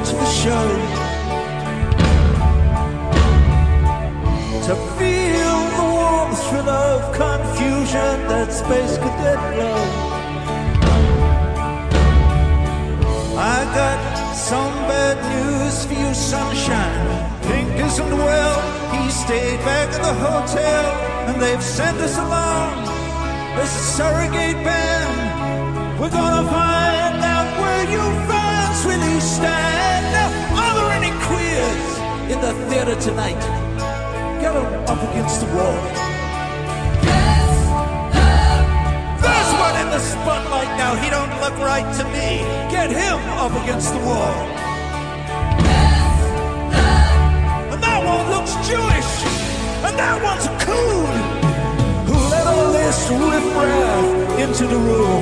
to the show. To feel the warm thrill of confusion that space cadet glow. I got some bad news for you, sunshine. Pink isn't well, he stayed back at the hotel, and they've sent us along as a surrogate band. We're gonna find out where you fans really stand. Now, are there any queers in the theater tonight? Get them up against the wall. There's one in the spotlight now, he don't look right to me. Get him up against the wall. And that one looks Jewish, and that one's a coon who let all this riffraff into the room.